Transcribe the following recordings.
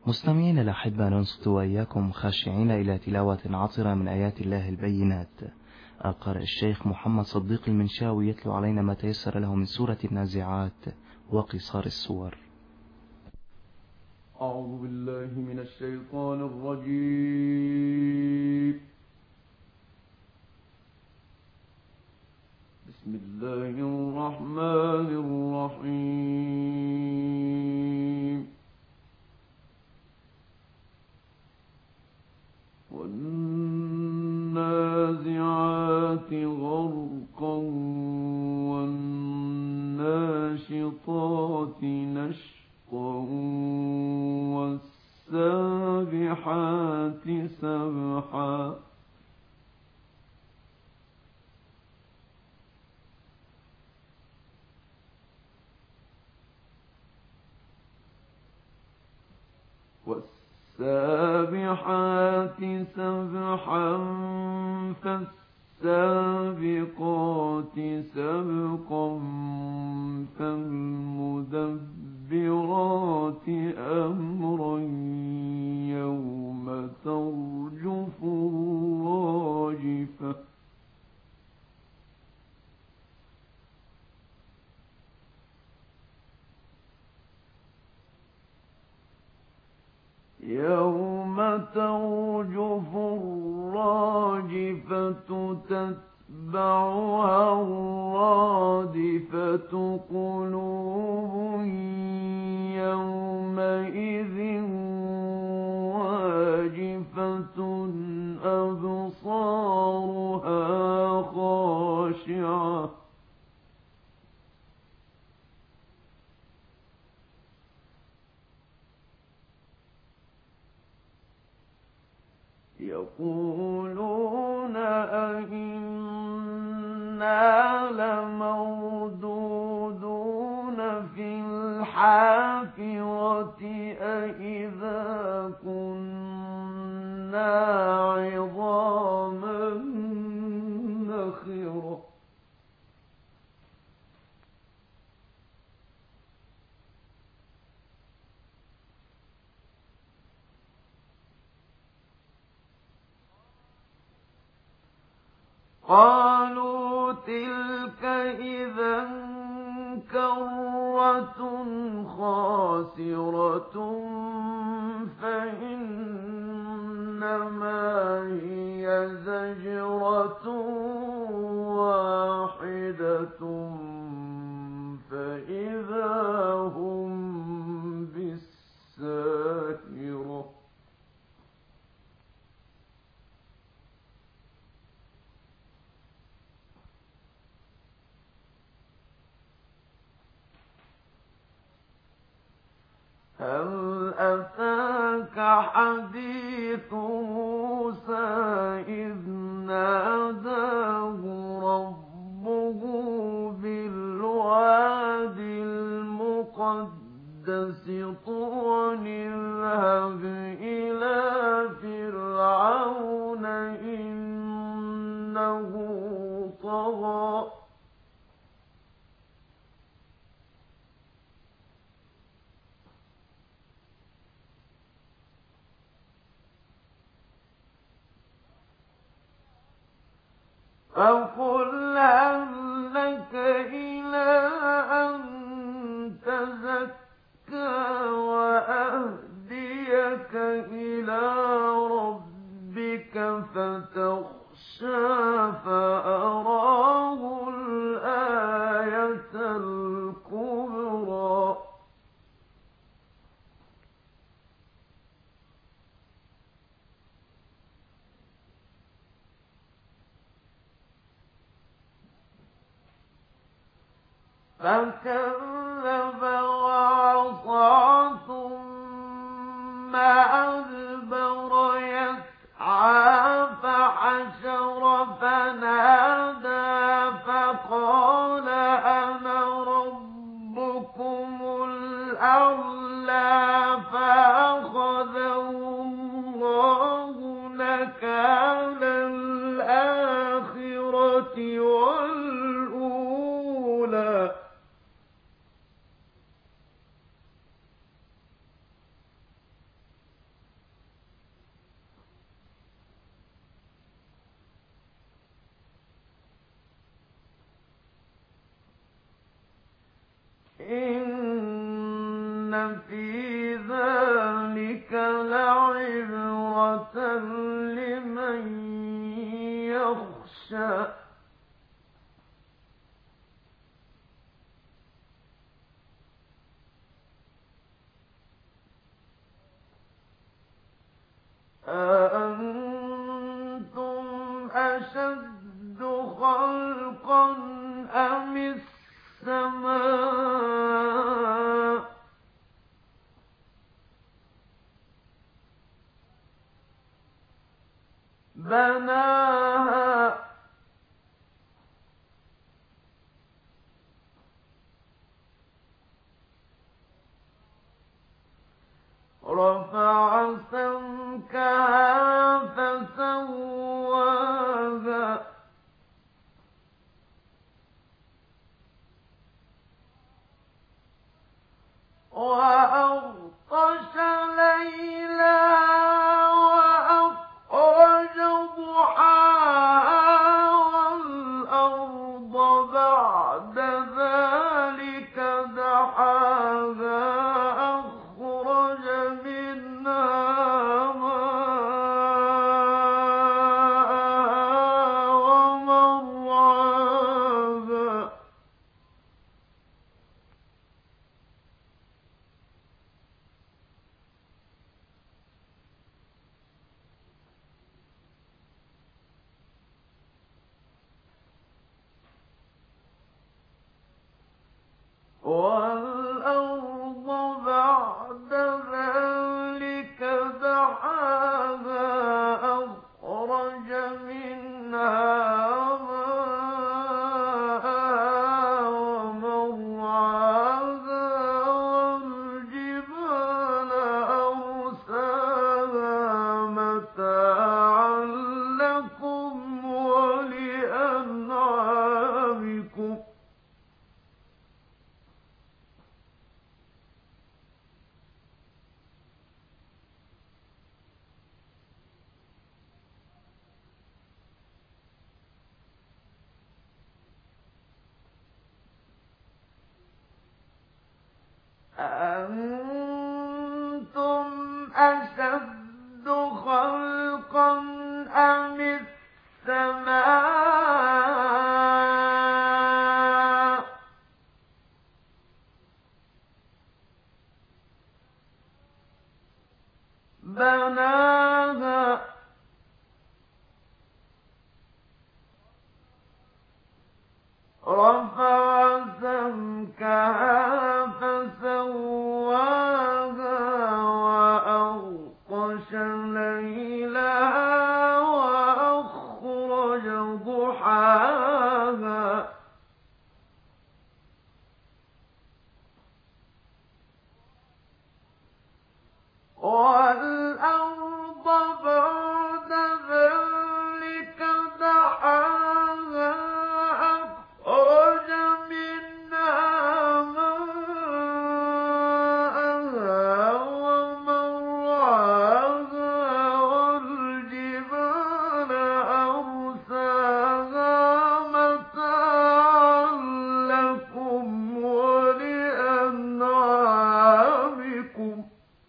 مستمعين الأحبة، ننصت وإياكم خاشعين إلى تلاوة عطرة من آيات الله البينات. القارئ الشيخ محمد صديق المنشاوي يتلو علينا ما تيسر له من سورة النازعات وقصار السور. أعوذ بالله من الشيطان الرجيم. بسم الله الرحمن الرحيم. والنازعات غرقا والناشطات نشطا والسابحات سبحا والسابحات سبحا فالسابقات سبقا فالمدبرات أمرا يوم ترجف الراجفة يوم ترجف الراجفة تتبعها الرادفة قلوب يومئذ واجفة أبصارها خاشعة يقولون أئنا لمردودون في الحافرة أئذا كنا عظاما نخرة قالوا تلك إذا كرة خاسرة فإنما هي زجرة واحدة فإذا هم بالساهرة هل أتاك حديث موسى إذ ناداه ربه بالواد المقدس طوى اذهب إلى فرعون إنه طغى فقل هل لك إلى أن تزكى وأهديك إلى ربك فتخشى فأراه الآية الكبرى فكذب وعصى ثم أدبر يسعى فحشر فنادى فقال أنا ربكم الأعلى فأخذه الله نكال الآخرة والأولى إن في ذلك لعبرة لمن يخشى أأنتم أشد خلقا أم السماء بناها رفع سمكها فسواها وأغطش ليلها وأخرج ضحاها والأرض بعد ذلك دحاها أخرج منها ماءها ومرعاها والأرض بعد ذلك دحاها أخرج منها ماءها ومرعاها والجبال أرساها متاعا لكم ولأنعامكم أأنتم أشد خلقا أم السماء بناها رفع سمكها فسواها وأغطش ليلها وأخرج ضحاها والأرض بعد ذلك دحاها أخرج منها ماءها ومرعاها والجبال أرساها متاعا لكم ولأنعامكم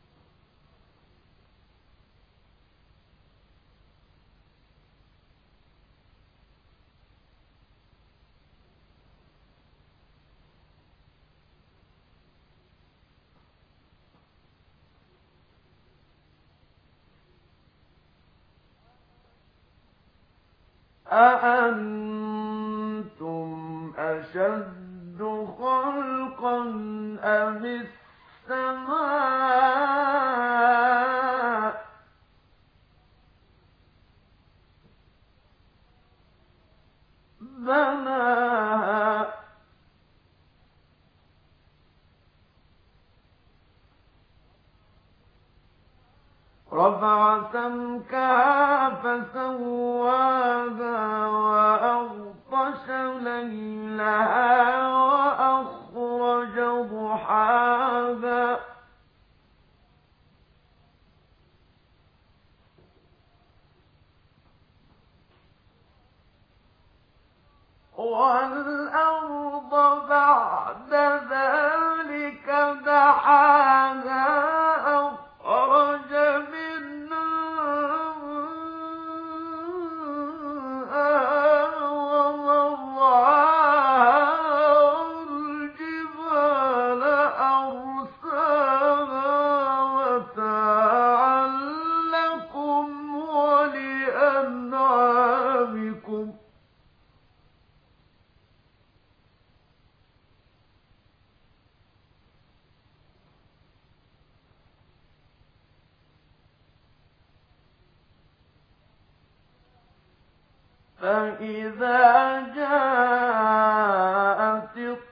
أأنتم أشد خلقا أم السماء بناها رفع سمكها فسواها وأغطش ليلها وأخرج ضحاها والأرض بعد ذلك فإذا جاءت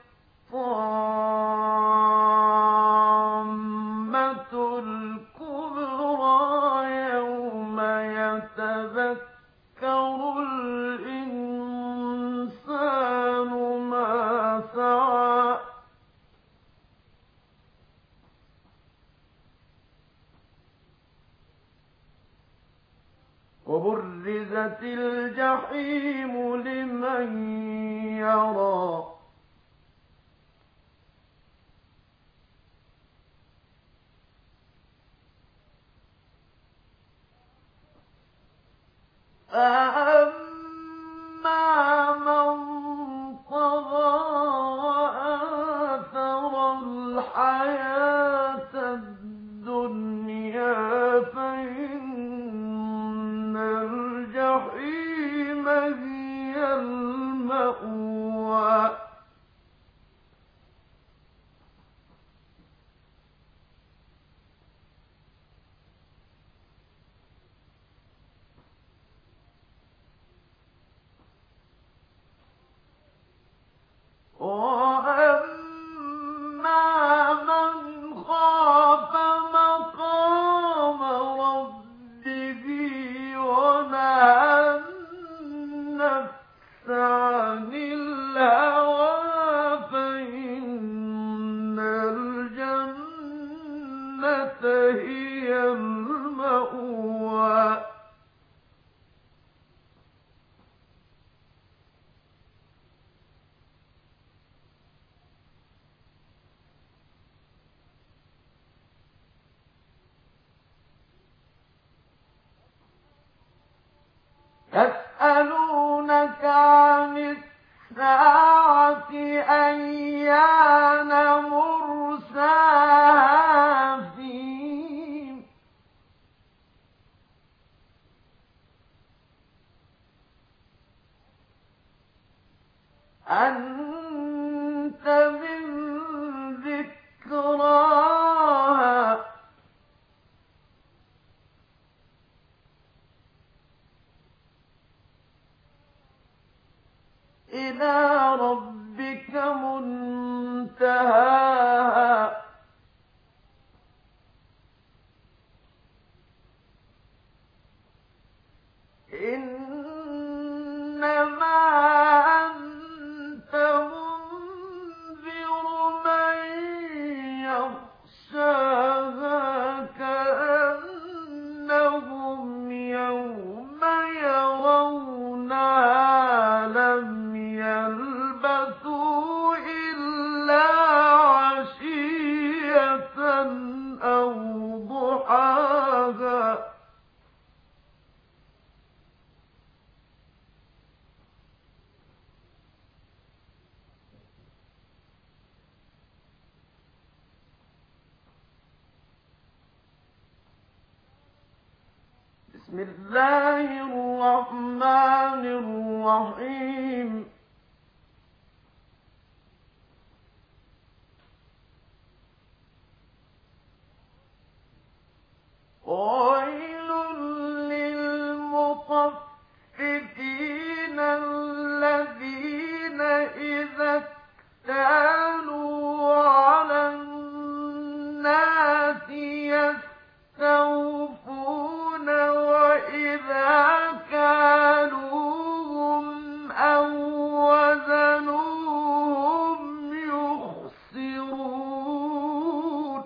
الطامة الكبرى يوم يتذكر الإنسان ما سعى وبرزت الجحيم لمن يرى فأما من طغى وآثر الحياة الدنيا فإن الجحيم هي المأوى وأما من خاف مقام ربه ونهى النفس عن الهوى فإن الجنة هي المأوى يسألونك عن الساعة أيان مرساها فيم أنت من ذكراها إلى ربك منتهاها إنما أنت منذر من يخشاها كأنهم يوم يرونها لم يلبثوا إلا عشية أو ضحاها بسم الله الرحمن الرحيم ويل للمطففين الذين إذا اكتالوا على الناس يستوفون وإذا كالوهم أو وزنوهم يخسرون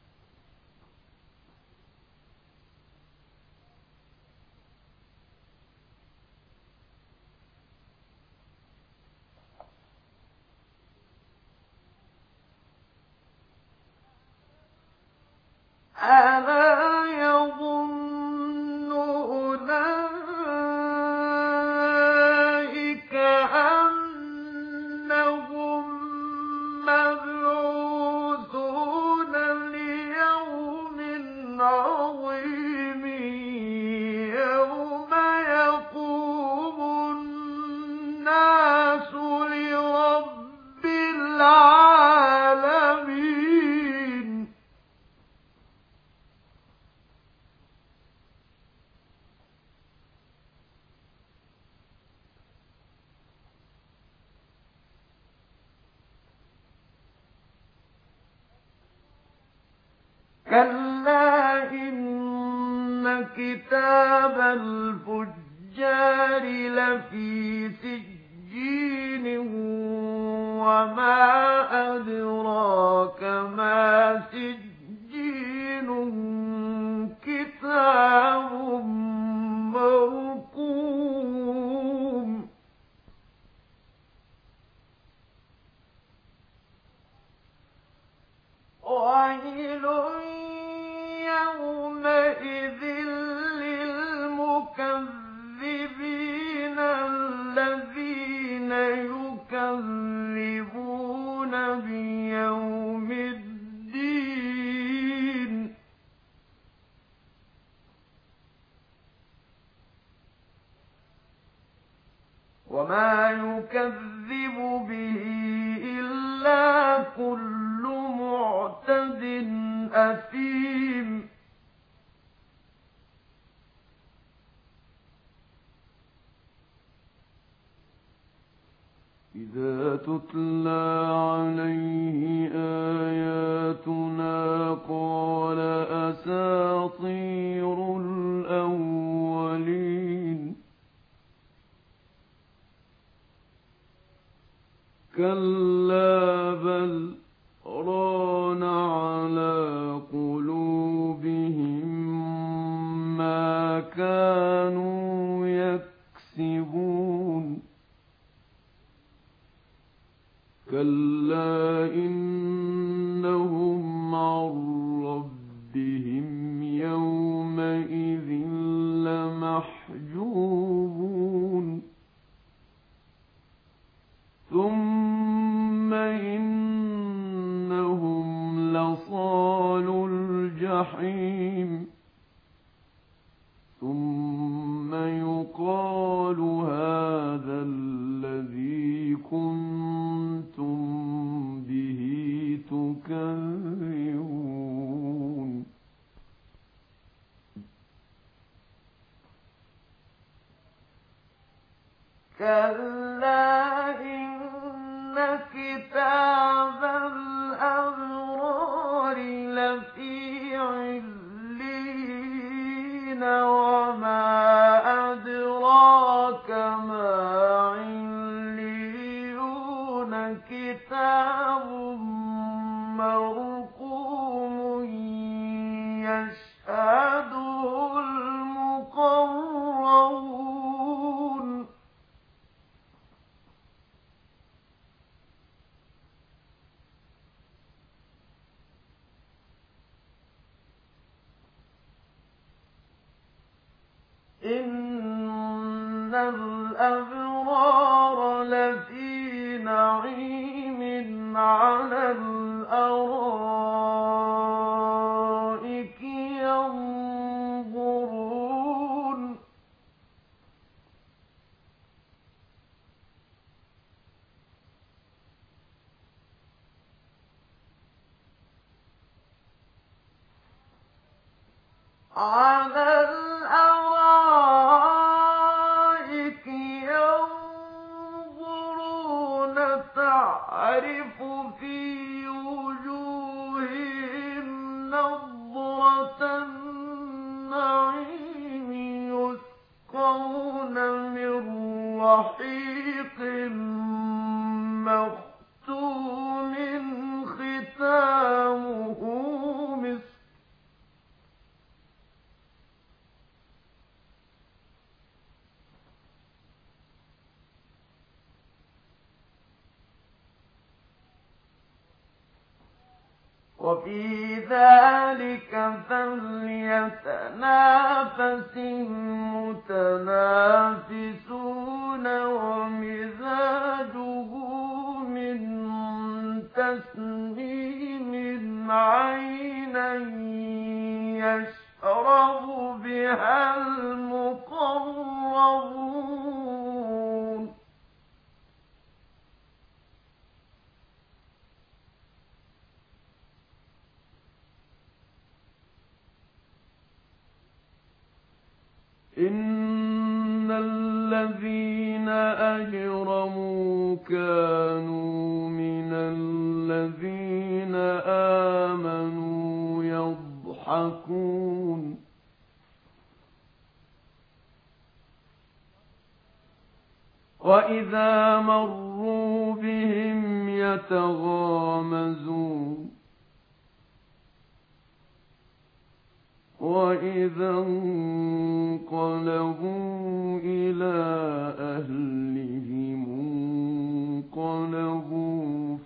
ألا يظن أولئك أنهم مبعوثون ليوم عظيم يوم يقوم الناس لرب العالمين كلا إن كتاب الفجار لفي سجين وما أدراك ما سجين كتاب مرقوم ويل يومئذ للمكذبين الذين يكذبون بيوم الدين وما يكذب به إلا كل معتد أثيم إذا تتلى عليه آياتنا قال أساطير الأولين كلا بل ران على قلوبهم ما كانوا يكسبون كلا إنهم عن ربهم يومئذ لمحجوبون ثم إنهم لصالو الجحيم ثم يقال هذا الذي كنتم به تكذبون كلا إن كتاب الأبرار لفي عليين وما أدراك ما عليون كتاب مرقوم يشهده المقربون إن الأبرار لفي نعيم على الأرائك ينظرون على الأرائك ينظرون تعرف في وجوههم نضرة النعيم يسقون من رحيق مختوم ختامه مسك وفي ذلك فليتنافس المتنافسون ومزاجه من تسنيم عينا يشرب بها المقربون إن الذين أجرموا كانوا من الذين آمنوا يضحكون وإذا مروا بهم يتغامزون وإذا انقلبوا إلى أهلهم انقلبوا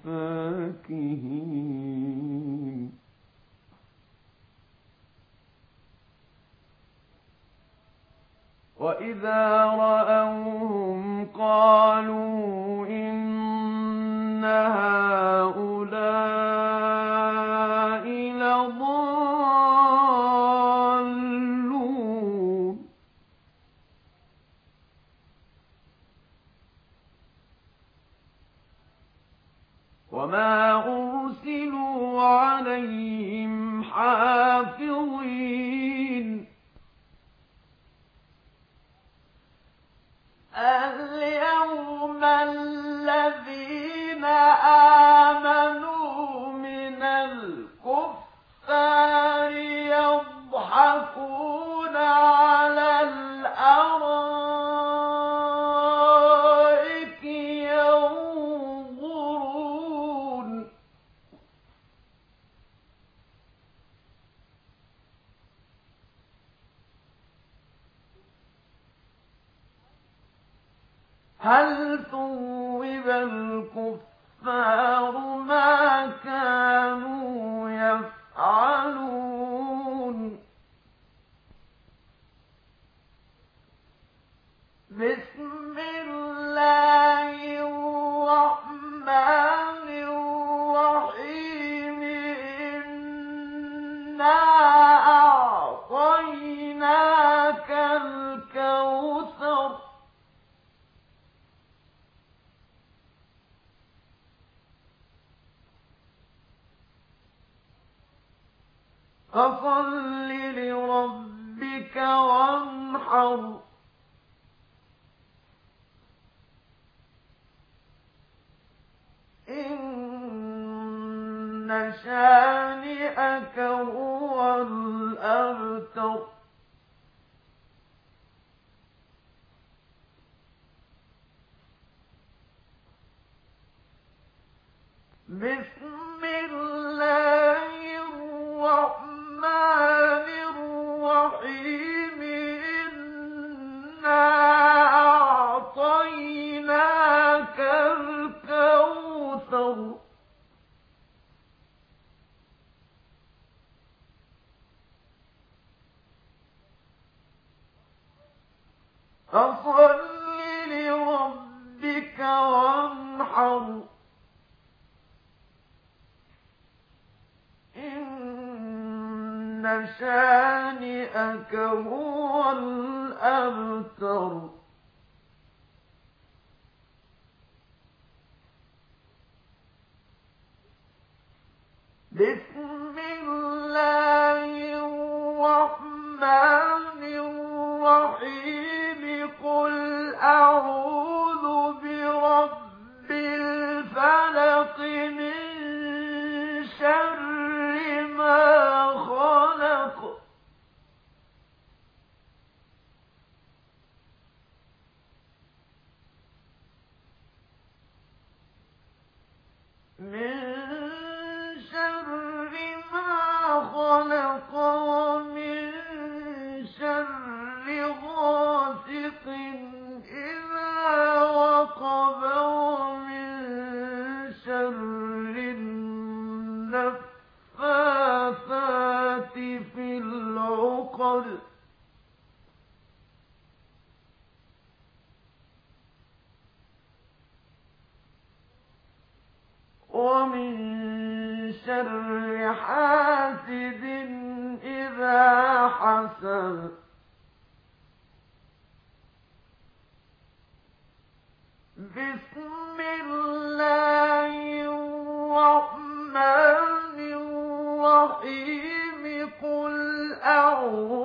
فاكهين وإذا رأوهم قالوا إن هؤلاء لضالون وما أرسلوا عليهم حافظين اليوم الذين آمنوا من الكفار يضحكون على الأرائك ينظرون هل ثوب الكفار ما كانوا يفعلون بسم الله الرحمن الرحيم إنا أعطيناك الكوثر فصل لربك وانحر إن شانئك هو الأبتر بسم الله الرحمن الرحيم إنا أعطيناك الكوثر فصل لربك وانحر إن شانئك هو الأبتر بسم الله الرحمن الرحيم قل أعوذ برب الفلق من شر ما خلق من شر ما خلق ومن شر غاسق إذا وقب ومن شر النفاثات في العقد ومن شر حاسد إذا حسد بسم الله الرحمن الرحيم قل أعوذ